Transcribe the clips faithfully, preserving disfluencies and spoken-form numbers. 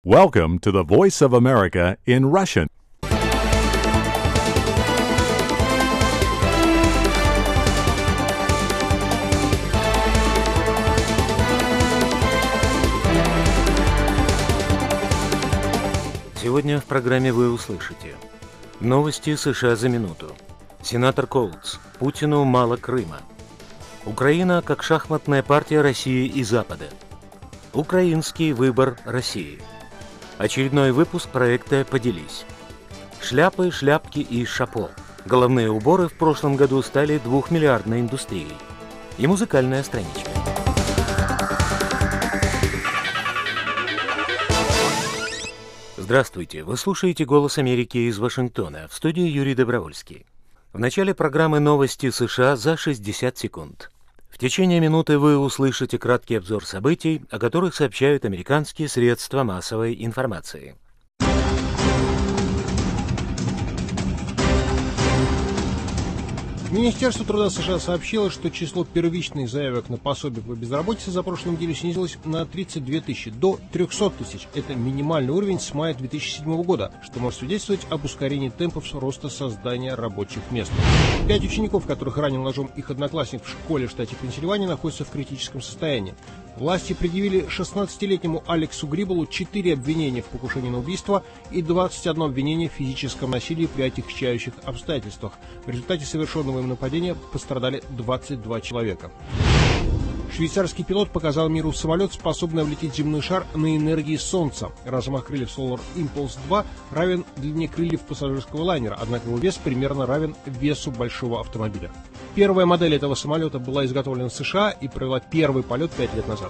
Welcome to the Voice of America in Russian. Сегодня в программе вы услышите новости США за минуту. Сенатор Коутс. Путину мало Крыма. Украина как шахматная партия России и Запада. Украинский выбор России. Очередной выпуск проекта «Поделись». Шляпы, шляпки и шапо. Головные уборы в прошлом году стали двухмиллиардной индустрией. И музыкальная страничка. Здравствуйте, вы слушаете «Голос Америки» из Вашингтона, в студии Юрий Добровольский. В начале программы новости США за шестьдесят секунд. В течение минуты вы услышите краткий обзор событий, о которых сообщают американские средства массовой информации. Министерство труда США сообщило, что число первичных заявок на пособие по безработице за прошлую неделю снизилось на тридцать две тысячи, до трёхсот тысяч. Это минимальный уровень с мая две тысячи седьмого года, что может свидетельствовать об ускорении темпов роста создания рабочих мест. Пять учеников, которых ранил ножом их одноклассник в школе в штате Пенсильвания, находятся в критическом состоянии. Власти предъявили шестнадцатилетнему Алексу Грибелу четыре обвинения в покушении на убийство и двадцать одно обвинение в физическом насилии при отягчающих обстоятельствах. В результате совершенного им нападения пострадали двадцать два человека. Швейцарский пилот показал миру самолет, способный облететь земной шар на энергии Солнца. Размах крыльев Solar Impulse два равен длине крыльев пассажирского лайнера, однако его вес примерно равен весу большого автомобиля. Первая модель этого самолета была изготовлена в США и провела первый полет пять лет назад.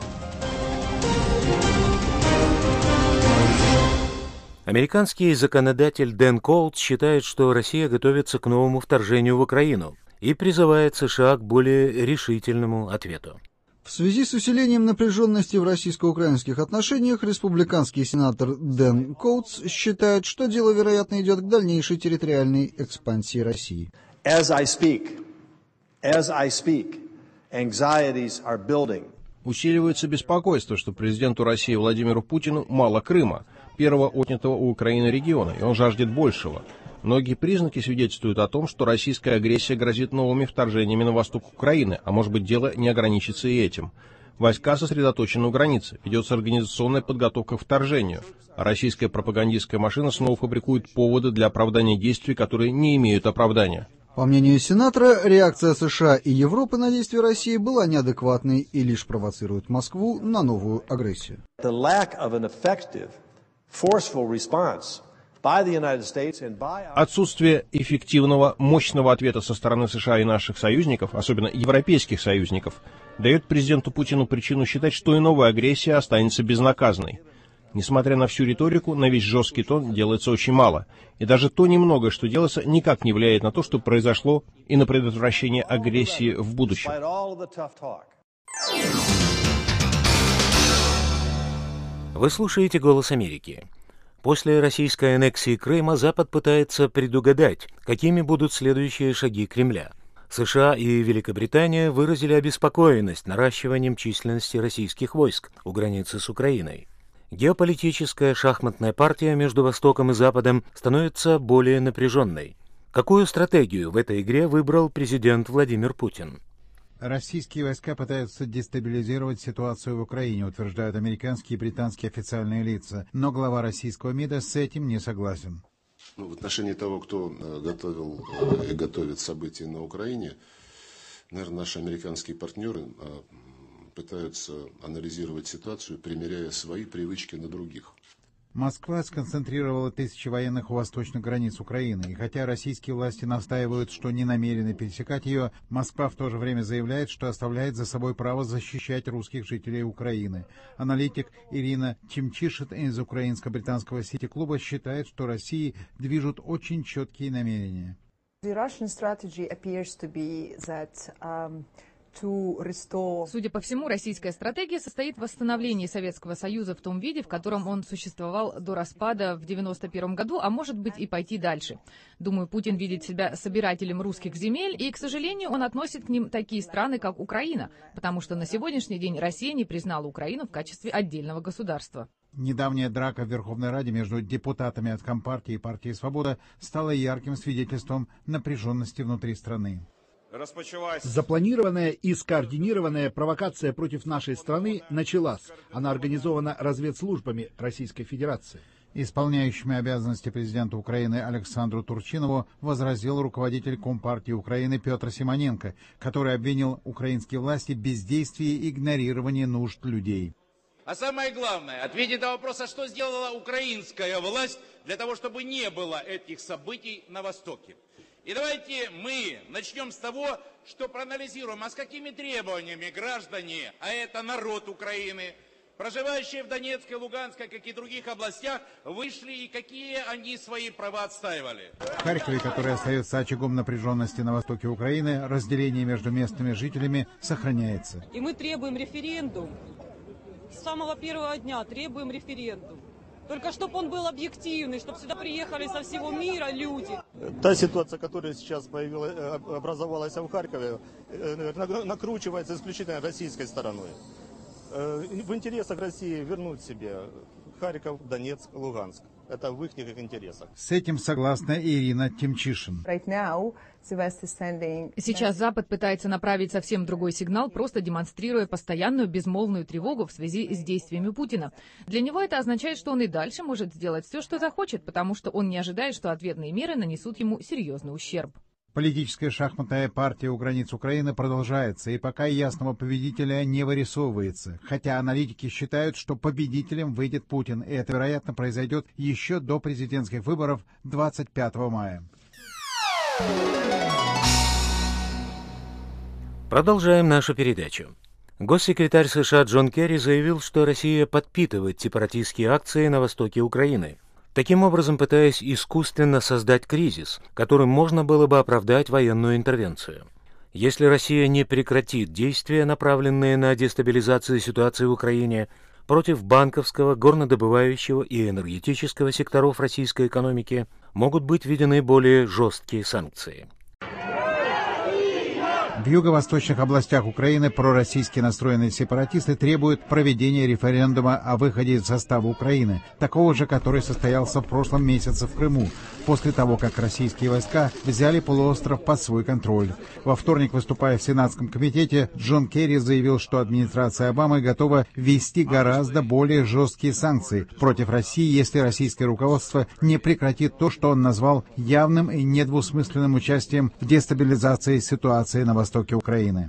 Американский законодатель Дэн Коутс считает, что Россия готовится к новому вторжению в Украину и призывает США к более решительному ответу. В связи с усилением напряженности в российско-украинских отношениях, республиканский сенатор Дэн Коутс считает, что дело, вероятно, идет к дальнейшей территориальной экспансии России. As I speak, as I speak, anxieties are building. Усиливается беспокойство, что президенту России Владимиру Путину мало Крыма, первого отнятого у Украины региона, и он жаждет большего. Многие признаки свидетельствуют о том, что российская агрессия грозит новыми вторжениями на восток Украины, а может быть, дело не ограничится и этим. Войска сосредоточены у границы, ведется организационная подготовка к вторжению, а российская пропагандистская машина снова фабрикует поводы для оправдания действий, которые не имеют оправдания. По мнению сенатора, реакция США и Европы на действия России была неадекватной и лишь провоцирует Москву на новую агрессию. The lack of an effective, forceful response by the United States and by our... Отсутствие эффективного, мощного ответа со стороны США и наших союзников, особенно европейских союзников, дает президенту Путину причину считать, что и новая агрессия останется безнаказанной. Несмотря на всю риторику, на весь жесткий тон делается очень мало. И даже то немногое, что делается, никак не влияет на то, что произошло, и на предотвращение агрессии в будущем. Вы слушаете «Голос Америки». После российской аннексии Крыма Запад пытается предугадать, какими будут следующие шаги Кремля. США и Великобритания выразили обеспокоенность наращиванием численности российских войск у границы с Украиной. Геополитическая шахматная партия между Востоком и Западом становится более напряженной. Какую стратегию в этой игре выбрал президент Владимир Путин? Российские войска пытаются дестабилизировать ситуацию в Украине, утверждают американские и британские официальные лица. Но глава российского МИДа с этим не согласен. Ну, в отношении того, кто готовил и готовит события на Украине, наверное, наши американские партнеры пытаются анализировать ситуацию, примеряя свои привычки на других. Москва сконцентрировала тысячи военных у восточных границ Украины, и хотя российские власти настаивают, что не намерены пересекать ее, Москва в то же время заявляет, что оставляет за собой право защищать русских жителей Украины. Аналитик Ирина Чимчишит из украинско-британского сити-клуба считает, что России движут очень четкие намерения. Судя по всему, российская стратегия состоит в восстановлении Советского Союза в том виде, в котором он существовал до распада в девяносто первом году, а может быть и пойти дальше. Думаю, Путин видит себя собирателем русских земель, и, к сожалению, он относит к ним такие страны, как Украина, потому что на сегодняшний день Россия не признала Украину в качестве отдельного государства. Недавняя драка в Верховной Раде между депутатами от Компартии и партии «Свобода» стала ярким свидетельством напряженности внутри страны. Запланированная и скоординированная провокация против нашей страны началась. Она организована разведслужбами Российской Федерации. Исполняющими обязанности президента Украины Александру Турчинову возразил руководитель Компартии Украины Петр Симоненко, который обвинил украинские власти в бездействии и игнорировании нужд людей. А самое главное, ответить на вопрос, а что сделала украинская власть для того, чтобы не было этих событий на Востоке. И давайте мы начнем с того, что проанализируем, а с какими требованиями граждане, а это народ Украины, проживающие в Донецкой, Луганской, как и других областях, вышли и какие они свои права отстаивали. В Харькове, который остается очагом напряженности на востоке Украины, разделение между местными жителями сохраняется. И мы требуем референдум. С самого первого дня требуем референдум. Только чтобы он был объективный, чтобы сюда приехали со всего мира люди. Та ситуация, которая сейчас появилась, образовалась в Харькове, накручивается исключительно российской стороной. В интересах России вернуть себе Харьков, Донецк, Луганск. Это в их интересах. С этим согласна Ирина Тимчишин. Сейчас Запад пытается направить совсем другой сигнал, просто демонстрируя постоянную безмолвную тревогу в связи с действиями Путина. Для него это означает, что он и дальше может сделать все, что захочет, потому что он не ожидает, что ответные меры нанесут ему серьезный ущерб. Политическая шахматная партия у границ Украины продолжается, и пока ясного победителя не вырисовывается. Хотя аналитики считают, что победителем выйдет Путин, и это, вероятно, произойдет еще до президентских выборов двадцать пятого мая. Продолжаем нашу передачу. Госсекретарь США Джон Керри заявил, что Россия подпитывает сепаратистские акции на востоке Украины, таким образом пытаясь искусственно создать кризис, которым можно было бы оправдать военную интервенцию. Если Россия не прекратит действия, направленные на дестабилизацию ситуации в Украине, против банковского, горнодобывающего и энергетического секторов российской экономики могут быть введены более жесткие санкции. В юго-восточных областях Украины пророссийски настроенные сепаратисты требуют проведения референдума о выходе из состава Украины, такого же, который состоялся в прошлом месяце в Крыму, после того, как российские войска взяли полуостров под свой контроль. Во вторник, выступая в Сенатском комитете, Джон Керри заявил, что администрация Обамы готова ввести гораздо более жесткие санкции против России, если российское руководство не прекратит то, что он назвал явным и недвусмысленным участием в дестабилизации ситуации на востоке Украины.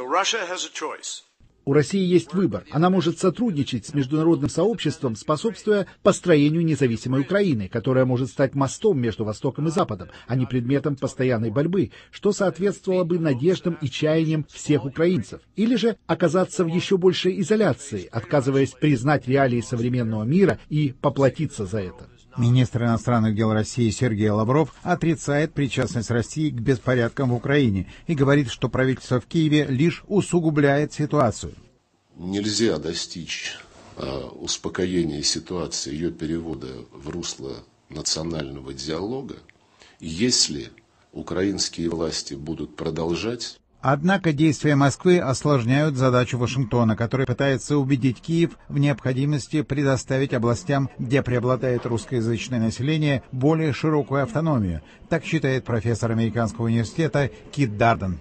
У России есть выбор. Она может сотрудничать с международным сообществом, способствуя построению независимой Украины, которая может стать мостом между Востоком и Западом, а не предметом постоянной борьбы, что соответствовало бы надеждам и чаяниям всех украинцев. Или же оказаться в еще большей изоляции, отказываясь признать реалии современного мира и поплатиться за это. Министр иностранных дел России Сергей Лавров отрицает причастность России к беспорядкам в Украине и говорит, что правительство в Киеве лишь усугубляет ситуацию. Нельзя достичь а, успокоения ситуации, ее перевода в русло национального диалога, если украинские власти будут продолжать. Однако действия Москвы осложняют задачу Вашингтона, который пытается убедить Киев в необходимости предоставить областям, где преобладает русскоязычное население, более широкую автономию. Так считает профессор американского университета Кит Дарден.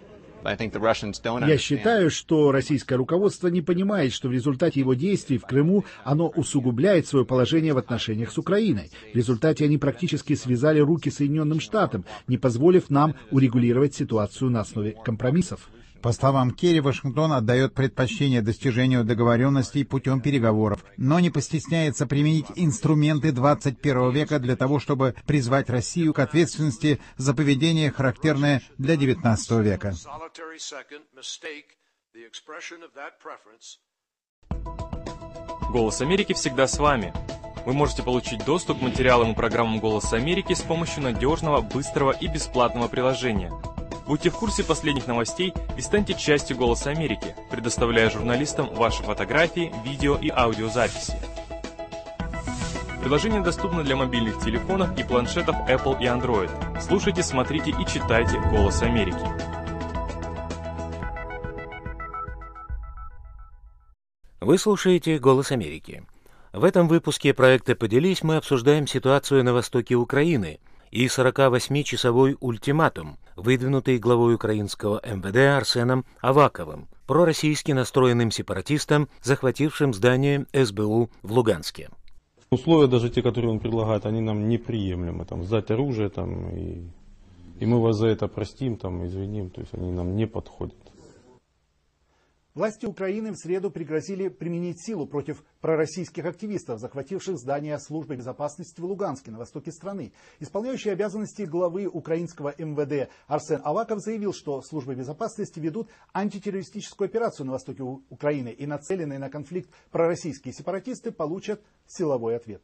Я считаю, что российское руководство не понимает, что в результате его действий в Крыму оно усугубляет свое положение в отношениях с Украиной. В результате они практически связали руки Соединенным Штатам, не позволив нам урегулировать ситуацию на основе компромиссов. По словам Керри, Вашингтон отдает предпочтение достижению договоренностей путем переговоров, но не постесняется применить инструменты двадцать первого века для того, чтобы призвать Россию к ответственности за поведение, характерное для девятнадцатого века. «Голос Америки» всегда с вами. Вы можете получить доступ к материалам и программам «Голоса Америки» с помощью надежного, быстрого и бесплатного приложения. Будьте в курсе последних новостей и станьте частью «Голоса Америки», предоставляя журналистам ваши фотографии, видео и аудиозаписи. Приложение доступно для мобильных телефонов и планшетов Apple и Android. Слушайте, смотрите и читайте «Голос Америки». Вы слушаете «Голос Америки». В этом выпуске проекта «Поделись» мы обсуждаем ситуацию на востоке Украины и сорокавосьмичасовой ультиматум, выдвинутый главой украинского эм вэ дэ Арсеном Аваковым, пророссийски настроенным сепаратистам, захватившим здание эс бэ у в Луганске. Условия, даже те, которые он предлагает, они нам неприемлемы. Там, сдать оружие, там, и, и мы вас за это простим, там, извиним, то есть они нам не подходят. Власти Украины в среду пригрозили применить силу против пророссийских активистов, захвативших здание службы безопасности в Луганске, на востоке страны. Исполняющий обязанности главы украинского эм вэ дэ Арсен Аваков заявил, что службы безопасности ведут антитеррористическую операцию на востоке Украины, и нацеленные на конфликт пророссийские сепаратисты получат силовой ответ.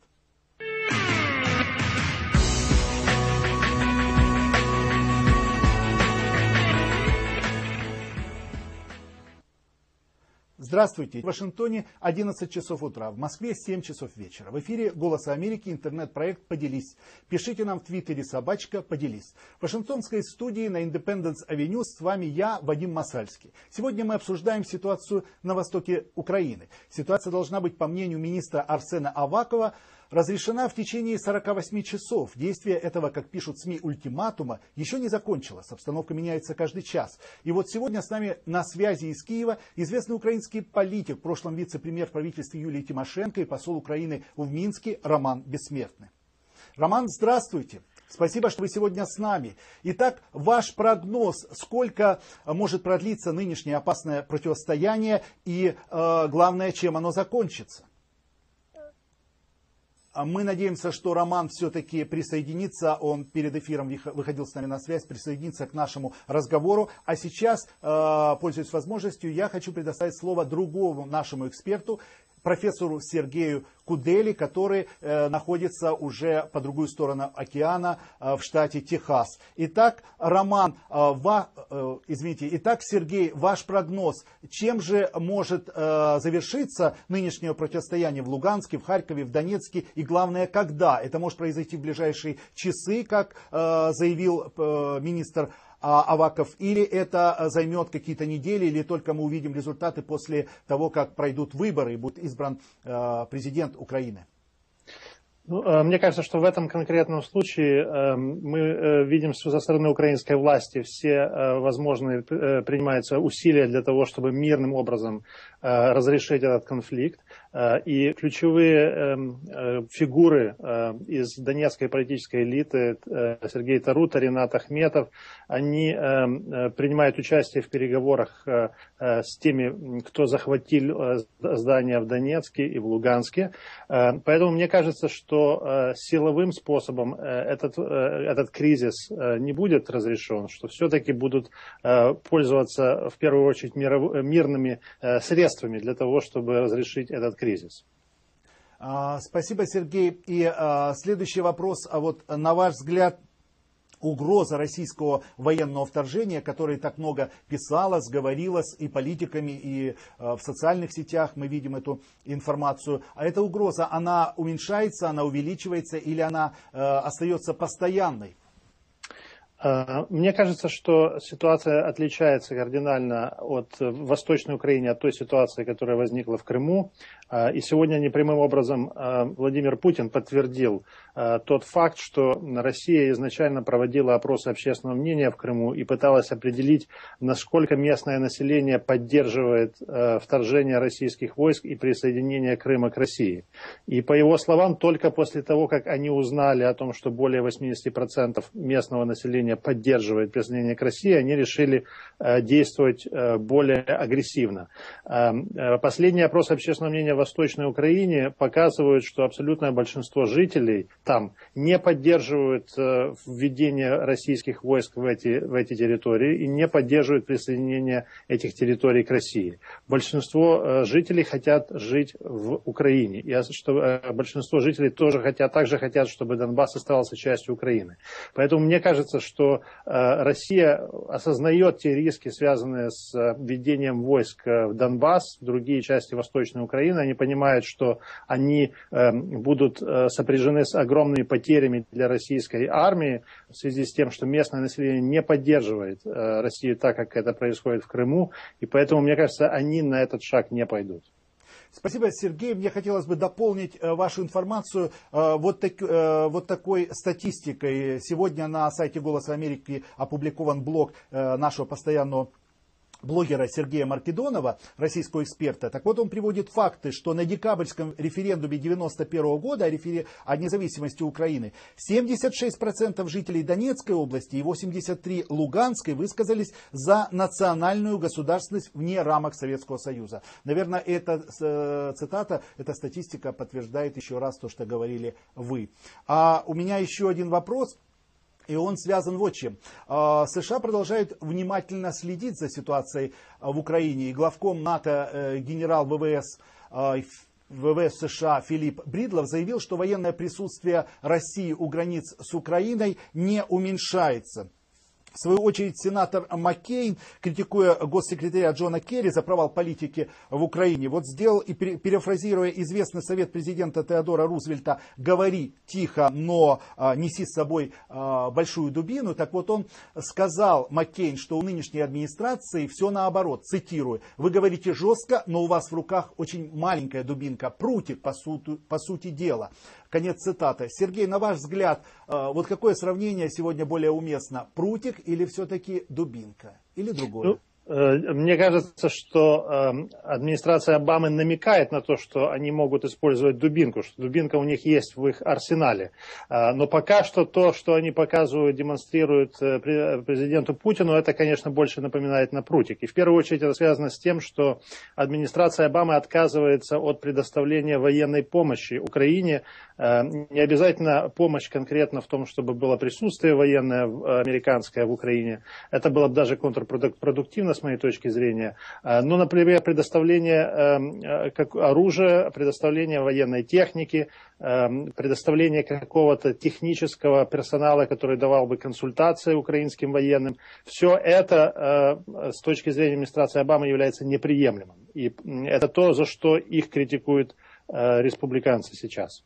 Здравствуйте. В Вашингтоне одиннадцать часов утра, в Москве семь часов вечера. В эфире «Голоса Америки» интернет-проект «Поделись». Пишите нам в твиттере собачка «Поделись». В вашингтонской студии на Индепенденс-авеню с вами я, Вадим Масальский. Сегодня мы обсуждаем ситуацию на востоке Украины. Ситуация должна быть, по мнению министра Арсена Авакова, разрешена в течение сорока восьми часов. Действие этого, как пишут СМИ, ультиматума еще не закончилось. Обстановка меняется каждый час. И вот сегодня с нами на связи из Киева известный украинский политик, в прошлом вице-премьер в правительстве Юлии Тимошенко и посол Украины в Минске Роман Бессмертный. Роман, здравствуйте. Спасибо, что вы сегодня с нами. Итак, ваш прогноз, сколько может продлиться нынешнее опасное противостояние и, э, главное, чем оно закончится? Мы надеемся, что Роман все-таки присоединится, он перед эфиром выходил с нами на связь, присоединится к нашему разговору. А сейчас, пользуясь возможностью, я хочу предоставить слово другому нашему эксперту, профессору Сергею Кудели, который э, находится уже по другую сторону океана э, в штате Техас. Итак, Роман, э, ва, э, извините, итак, Сергей, ваш прогноз, чем же может э, завершиться нынешнее противостояние в Луганске, в Харькове, в Донецке и, главное, когда? Это может произойти в ближайшие часы, как э, заявил э, министр Аваков, или это займет какие-то недели, или только мы увидим результаты после того, как пройдут выборы и будет избран э, президент Украины? Ну, мне кажется, что в этом конкретном случае э, мы э, видим, что со стороны украинской власти все э, возможные э, принимаются усилия для того, чтобы мирным образом э, разрешить этот конфликт. Э, и ключевые э, э, фигуры э, из донецкой политической элиты, э, Сергей Тарута, Ринат Ахметов, они э, принимают участие в переговорах э, э, с теми, кто захватил э, здания в Донецке и в Луганске. Э, поэтому мне кажется, что что силовым способом этот, этот кризис не будет разрешен, что все-таки будут пользоваться в первую очередь миров, мирными средствами для того, чтобы разрешить этот кризис. Спасибо, Сергей. И следующий вопрос. А вот на ваш взгляд, угроза российского военного вторжения, о которой так много писалось, говорилось и политиками, и э, в социальных сетях мы видим эту информацию. А эта угроза, она уменьшается, она увеличивается или она э, остается постоянной? Мне кажется, что ситуация отличается кардинально от в Восточной Украине, от той ситуации, которая возникла в Крыму. И сегодня непрямым образом Владимир Путин подтвердил тот факт, что Россия изначально проводила опросы общественного мнения в Крыму и пыталась определить, насколько местное население поддерживает вторжение российских войск и присоединение Крыма к России. И по его словам, только после того, как они узнали о том, что более восемьдесят процентов местного населения поддерживает присоединение к России, они решили э, действовать э, более агрессивно. Э, последний опрос общественного мнения в Восточной Украине показывает, что абсолютное большинство жителей там не поддерживают э, введение российских войск в эти, в эти территории и не поддерживают присоединение этих территорий к России. Большинство э, жителей хотят жить в Украине. И что, э, большинство жителей тоже хотят, также хотят, чтобы Донбасс оставался частью Украины. Поэтому мне кажется, что что Россия осознает те риски, связанные с введением войск в Донбасс, в другие части Восточной Украины. Они понимают, что они будут сопряжены с огромными потерями для российской армии в связи с тем, что местное население не поддерживает Россию так, как это происходит в Крыму. И поэтому, мне кажется, они на этот шаг не пойдут. Спасибо, Сергей. Мне хотелось бы дополнить э, вашу информацию э, вот, так, э, вот такой статистикой. Сегодня на сайте «Голоса Америки» опубликован блог э, нашего постоянного блогера Сергея Маркедонова, российского эксперта. Так вот, он приводит факты, что на декабрьском референдуме девяносто первого года о, рефер... о независимости Украины семьдесят шесть процентов жителей Донецкой области и восемьдесят три процента Луганской высказались за национальную государственность вне рамок Советского Союза. Наверное, эта э, цитата, эта статистика подтверждает еще раз то, что говорили вы. А у меня еще один вопрос. И он связан вот с чем. США продолжают внимательно следить за ситуацией в Украине. И главком НАТО генерал ВВС, ВВС США Филипп Бридлов заявил, что военное присутствие России у границ с Украиной не уменьшается. В свою очередь, сенатор Маккейн, критикуя госсекретаря Джона Керри за провал политики в Украине, вот сделал, и перефразируя известный совет президента Теодора Рузвельта «говори тихо, но а, неси с собой а, большую дубину», так вот он сказал, Маккейн, что у нынешней администрации все наоборот, цитирую: «Вы говорите жестко, но у вас в руках очень маленькая дубинка, прутик по, сути, по сути дела». Конец цитаты. Сергей, на ваш взгляд, вот какое сравнение сегодня более уместно? Прутик или все-таки дубинка? Или другое? Мне кажется, что администрация Обамы намекает на то, что они могут использовать дубинку, что дубинка у них есть в их арсенале. Но пока что то, что они показывают, демонстрируют президенту Путину, это, конечно, больше напоминает на прутик. И в первую очередь это связано с тем, что администрация Обамы отказывается от предоставления военной помощи Украине. Не обязательно помощь конкретно в том, чтобы было присутствие военное американское в Украине. Это было бы даже контрпродуктивно с моей точки зрения. Но, например, предоставление как оружия, предоставление военной техники, предоставление какого-то технического персонала, который давал бы консультации украинским военным. Все это с точки зрения администрации Обамы является неприемлемым. И это то, за что их критикуют республиканцы сейчас.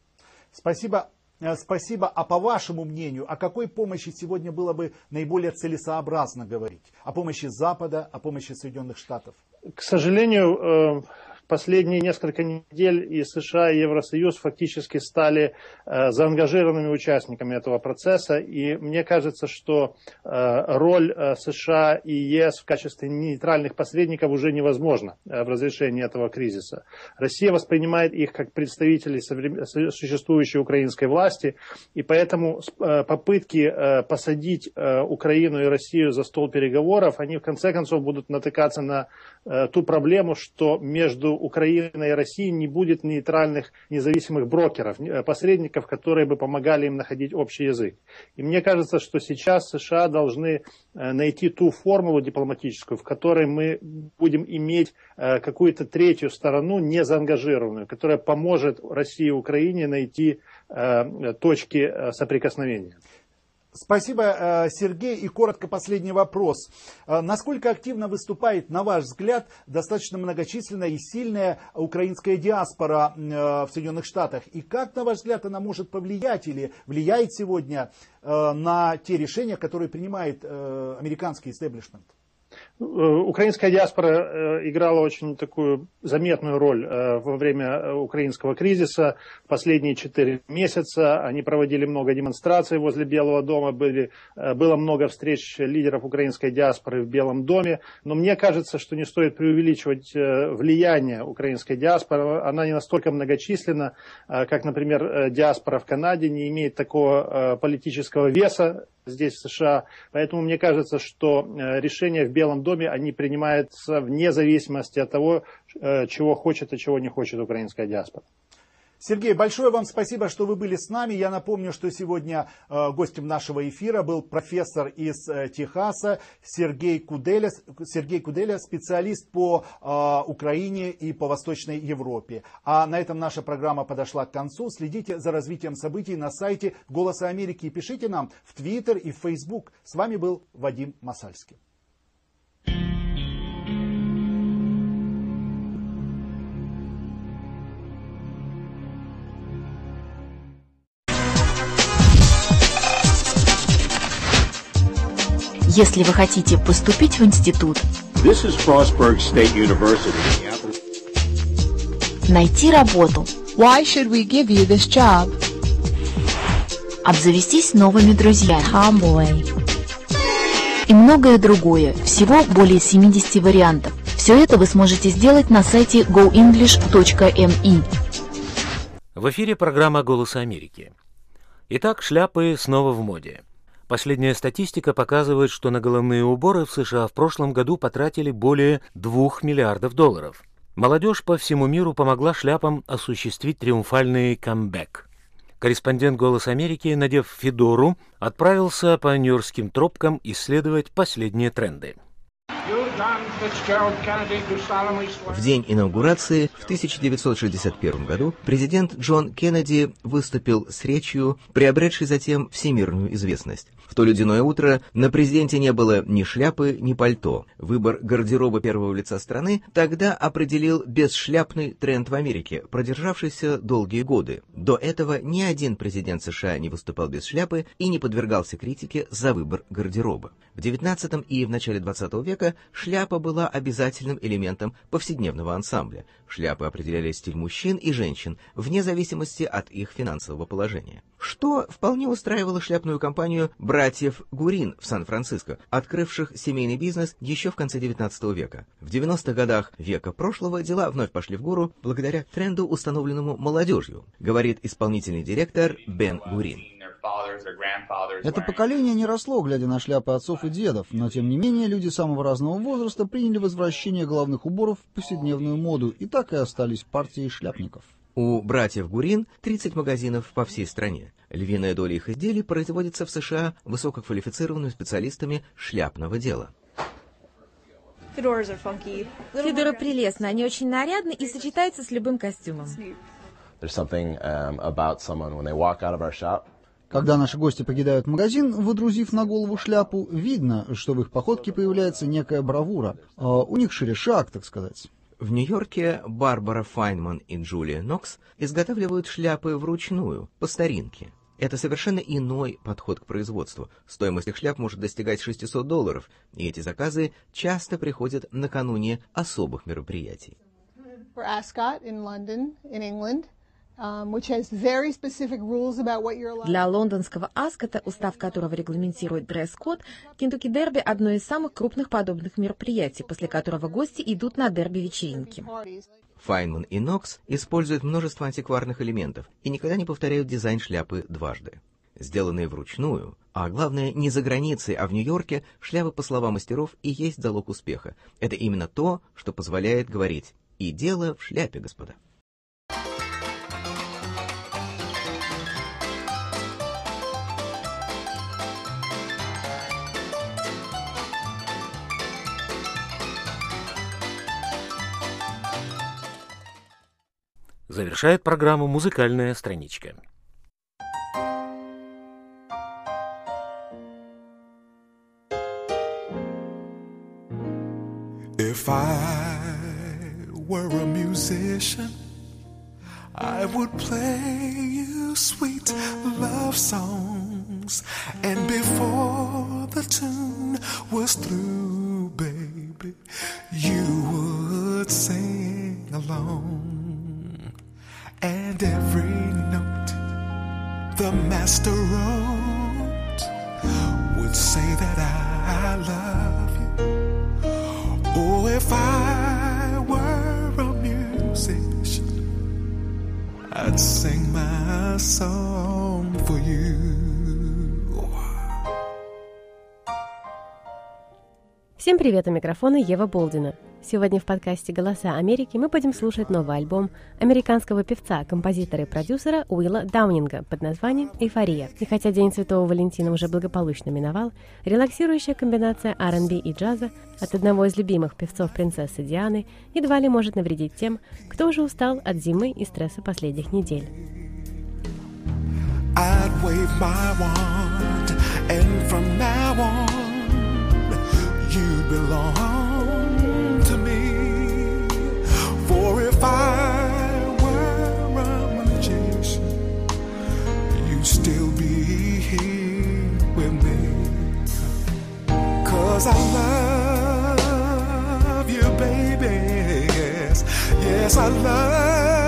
Спасибо. Спасибо. А по вашему мнению, о какой помощи сегодня было бы наиболее целесообразно говорить? О помощи Запада, о помощи Соединенных Штатов? К сожалению, последние несколько недель и США, и Евросоюз фактически стали э, заангажированными участниками этого процесса. И мне кажется, что э, роль э, США и ЕС в качестве нейтральных посредников уже невозможна э, в разрешении этого кризиса. Россия воспринимает их как представителей соврем... существующей украинской власти. И поэтому э, попытки э, посадить э, Украину и Россию за стол переговоров, они в конце концов будут натыкаться на э, ту проблему, что между Украины и России не будет нейтральных независимых брокеров, посредников, которые бы помогали им находить общий язык. И мне кажется, что сейчас США должны найти ту формулу дипломатическую, в которой мы будем иметь какую-то третью сторону, не заангажированную, которая поможет России и Украине найти точки соприкосновения. Спасибо, Сергей. И коротко последний вопрос. Насколько активно выступает, на ваш взгляд, достаточно многочисленная и сильная украинская диаспора в Соединенных Штатах? И как, на ваш взгляд, она может повлиять или влияет сегодня на те решения, которые принимает американский истеблишмент? Украинская диаспора играла очень такую заметную роль во время украинского кризиса. Последние четыре месяца они проводили много демонстраций возле Белого дома, были, было много встреч лидеров украинской диаспоры в Белом доме. Но мне кажется, что не стоит преувеличивать влияние украинской диаспоры. Она не настолько многочисленна, как, например, диаспора в Канаде, не имеет такого политического веса здесь, в США. Поэтому мне кажется, что решения в Белом доме, они принимаются вне зависимости от того, чего хочет и чего не хочет украинская диаспора. Сергей, большое вам спасибо, что вы были с нами. Я напомню, что сегодня э, гостем нашего эфира был профессор из э, Техаса Сергей Куделя, Сергей Куделя, специалист по э, Украине и по Восточной Европе. А на этом наша программа подошла к концу. Следите за развитием событий на сайте «Голоса Америки» и пишите нам в Твиттер и в Фейсбук. С вами был Вадим Масальский. Если вы хотите поступить в институт, This is Frostburg State University. Найти работу. Why should we give you this job? Обзавестись новыми друзьями. Tomboy. И многое другое. Всего более семидесяти вариантов. Все это вы сможете сделать на сайте го инглиш точка эм и. В эфире программа «Голос Америки». Итак, шляпы снова в моде. Последняя статистика показывает, что на головные уборы в США в прошлом году потратили более двух миллиардов долларов. Молодежь по всему миру помогла шляпам осуществить триумфальный камбэк. Корреспондент «Голос Америки», надев федору, отправился по нью-йоркским тропкам исследовать последние тренды. В день инаугурации в тысяча девятьсот шестьдесят первом году президент Джон Кеннеди выступил с речью, приобретшей затем всемирную известность. В то ледяное утро на президенте не было ни шляпы, ни пальто. Выбор гардероба первого лица страны тогда определил бесшляпный тренд в Америке, продержавшийся долгие годы. До этого ни один президент США не выступал без шляпы и не подвергался критике за выбор гардероба. В девятнадцатом и в начале двадцатого века шляпа была обязательным элементом повседневного ансамбля. Шляпы определяли стиль мужчин и женщин, вне зависимости от их финансового положения. Что вполне устраивало шляпную компанию братьев Гурин в Сан-Франциско, открывших семейный бизнес еще в конце девятнадцатого века. В девяностых годах века прошлого дела вновь пошли в гору благодаря тренду, установленному молодежью, говорит исполнительный директор Бен Гурин. Это поколение не росло, глядя на шляпы отцов и дедов, но тем не менее люди самого разного возраста приняли возвращение головных уборов в повседневную моду и так и остались партией шляпников. У братьев Гурин тридцать магазинов по всей стране. Львиная доля их изделий производится в США высококвалифицированными специалистами шляпного дела. Федоры прелестны, они очень нарядны и сочетаются с любым костюмом. Когда наши гости покидают магазин, выдрузив на голову шляпу, видно, что в их походке появляется некая бравура. А у них шире шаг, так сказать. В Нью-Йорке Барбара Файнман и Джулия Нокс изготавливают шляпы вручную, по старинке. Это совершенно иной подход к производству. Стоимость их шляп может достигать шестисот долларов, и эти заказы часто приходят накануне особых мероприятий. Для лондонского Аскота, устав которого регламентирует дресс-код, Кентукки Дерби – одно из самых крупных подобных мероприятий, после которого гости идут на дерби-вечеринки. Файнман и Нокс используют множество антикварных элементов и никогда не повторяют дизайн шляпы дважды. Сделанные вручную, а главное не за границей, а в Нью-Йорке, шляпы, по словам мастеров, и есть залог успеха. Это именно то, что позволяет говорить «и дело в шляпе, господа». Завершает программу музыкальная страничка. If I were a musician, I would play you sweet love songs, and before the tune was through, baby, you would sing along. And every note the master wrote would say that I love you. Oh, if I were a musician, I'd sing my song for you. Всем привет, у микрофона Ева Болдина. Сегодня в подкасте «Голоса Америки» мы будем слушать новый альбом американского певца, композитора и продюсера Уилла Даунинга под названием «Эйфория». И хотя День Святого Валентина уже благополучно миновал, релаксирующая комбинация ар энд би и джаза от одного из любимых певцов принцессы Дианы едва ли может навредить тем, кто уже устал от зимы и стресса последних недель. I'd wave my wand, and from now on you belong to me. For if I were a magician, you'd still be here with me. Cause I love you, baby. Yes, yes, I love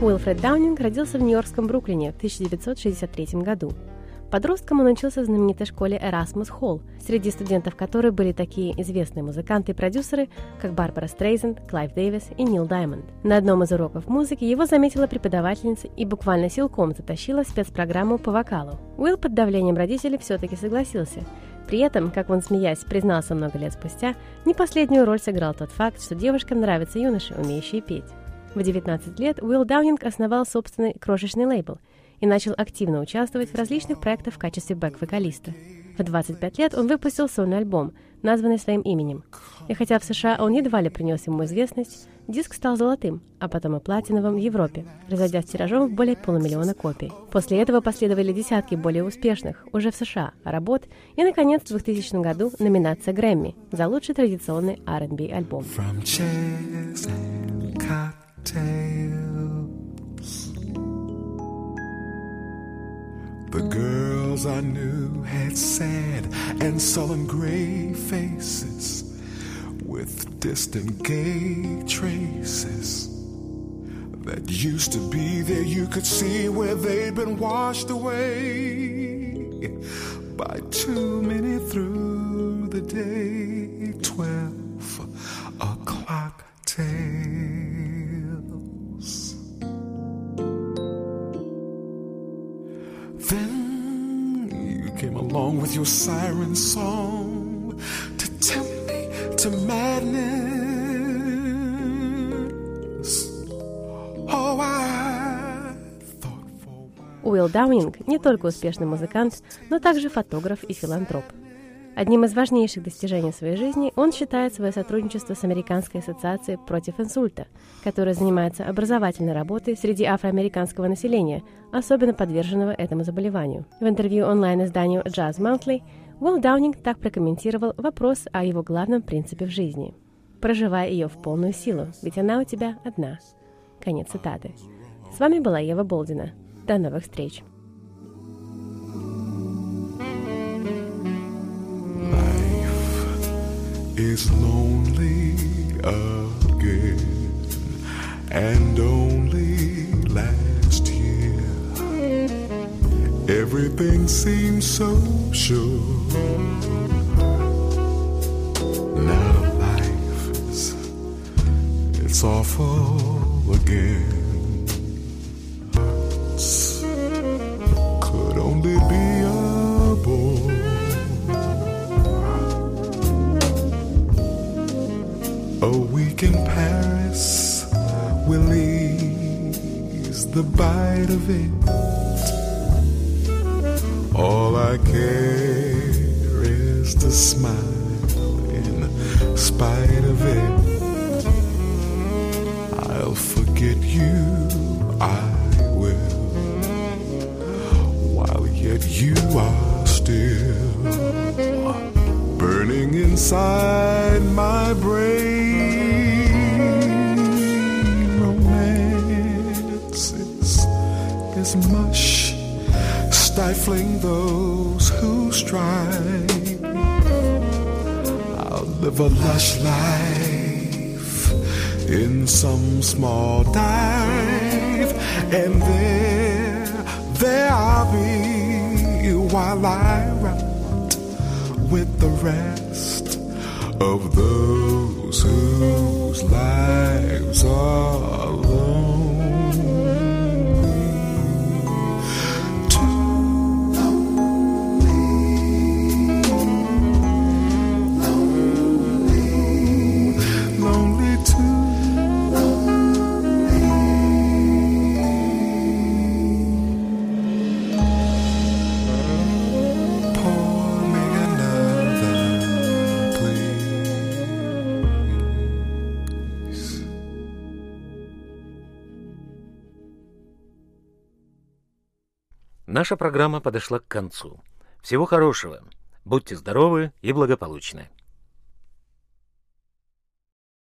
Уилфред Даунинг родился в нью-йоркском Бруклине в тысяча девятьсот шестьдесят третьем году. Подростком он учился в знаменитой школе Erasmus Hall, среди студентов которой были такие известные музыканты и продюсеры, как Барбара Стрейзенд, Клайв Дэвис и Нил Даймонд. На одном из уроков музыки его заметила преподавательница и буквально силком затащила в спецпрограмму по вокалу. Уилл под давлением родителей все-таки согласился. При этом, как он, смеясь, признался много лет спустя, не последнюю роль сыграл тот факт, что девушкам нравятся юноши, умеющие петь. В девятнадцать лет Уилл Даунинг основал собственный крошечный лейбл и начал активно участвовать в различных проектах в качестве бэк-вокалиста. В двадцать пять лет он выпустил сольный альбом, названный своим именем. И хотя в США он едва ли принес ему известность, диск стал золотым, а потом и платиновым в Европе, разойдясь тиражом в более полумиллиона копий. После этого последовали десятки более успешных, уже в США, работ, и, наконец, в двухтысячном году номинация Грэмми за лучший традиционный ар энд би альбом. The girls I knew had sad and sullen gray faces with distant gay traces that used to be there. You could see where they'd been washed away by too many through the day. Twelve o'clock tales. Then you came along with your siren song to tempt me to madness. Oh, I thought for a while. Уилл Даунинг не только успешный музыкант, но также фотограф и филантроп. Одним из важнейших достижений своей жизни он считает свое сотрудничество с Американской ассоциацией против инсульта, которая занимается образовательной работой среди афроамериканского населения, особенно подверженного этому заболеванию. В интервью онлайн-изданию Jazz Monthly Уилл Даунинг так прокомментировал вопрос о его главном принципе в жизни. «Проживай ее в полную силу, ведь она у тебя одна». Конец цитаты. С вами была Ева Болдина. До новых встреч! Is lonely again, and only last year everything seemed so sure. Now life is, it's awful again. Hearts could only be a bore. A week in Paris will ease the bite of it. All I care is to smile in spite of it. I'll forget you, I will, while yet you are still burning inside my brain. Romance is, is mush, stifling those who strive. I'll live a lush life in some small dive, and there, there I'll be while I ride with the rest of those whose lives are lonely. Too lonely, lonely, lonely, too lonely. Pour me another, please. Наша программа подошла к концу. Всего хорошего. Будьте здоровы и благополучны.